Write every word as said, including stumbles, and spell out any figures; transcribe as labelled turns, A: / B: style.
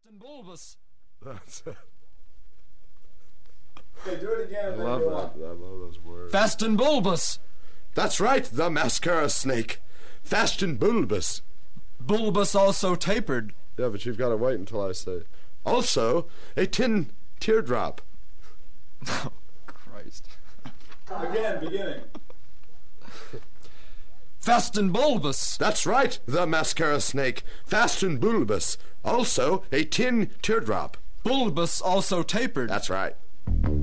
A: and bulbous.
B: That's it.
C: Okay, do it again.
B: I
C: And then
B: love
C: go
B: that.
C: on.
B: I love those words.
A: Fast and bulbous.
B: That's right, the mascara snake. Fast and bulbous.
A: Bulbous also tapered.
B: Yeah, but you've got to wait until I say. Also, a tin teardrop.
A: Oh, Christ.
C: Again, beginning.
A: Fast and bulbous.
B: That's right, the mascara snake. Fast and bulbous. Also, a tin teardrop.
A: Bulbous also tapered.
B: That's right.